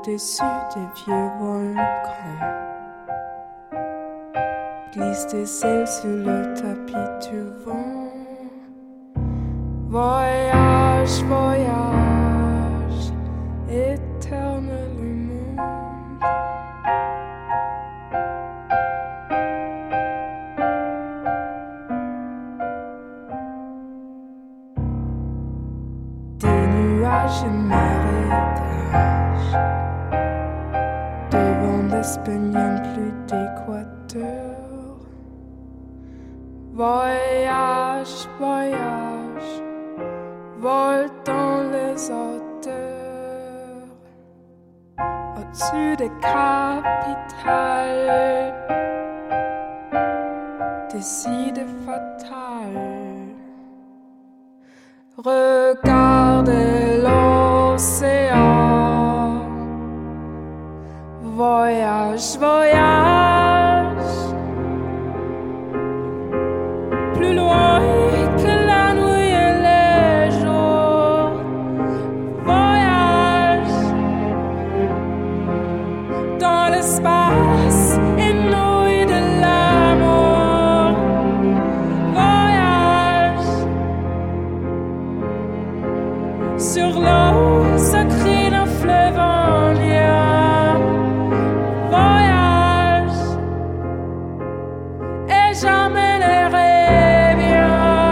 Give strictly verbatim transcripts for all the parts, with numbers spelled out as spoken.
au-dessus des vieux volcans. Glisse des ailes sur le tapis du vent. Voyage, voyage, éternellement. Des nuages et marécages, devant d'Espagnol plus d'équateur. Voyage, voyage, vole dans les hauteurs, au-dessus des capitales, des idées fatales. Regarde l'océan, voyage, voyage, plus loin que la nuit et les jours. Voyage dans l'espace inouï de l'amour. Voyage sur l'eau sacrée d'un fleuve indien. Voyage et jamais les reviens.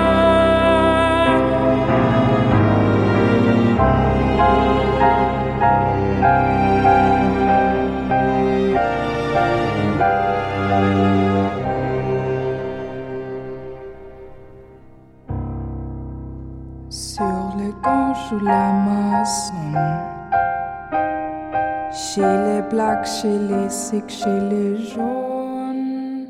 Sur les gorges ou l'Amazone, chez les blacks, chez les sikhs, chez les jaunes.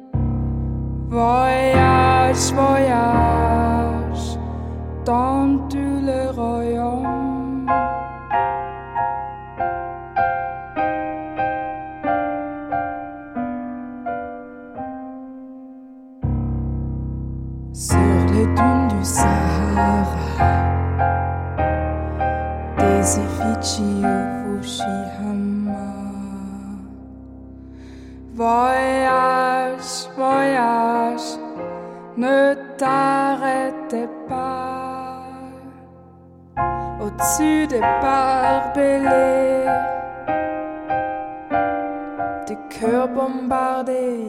Voyage, voyage, dans tous les royaumes. Sur les dunes du Sahara, des effigies au Fukushima. Voyage, voyage, ne t'arrêtez pas. Au-dessus des barbelés, des cœurs bombardés.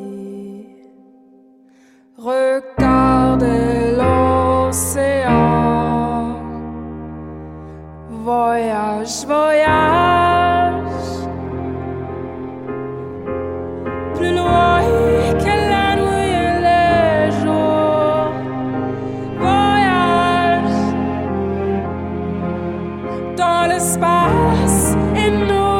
Regarde l'océan. Voyage, voyage, plus loin que la nuit et les jours. Voyage dans l'espace inouï.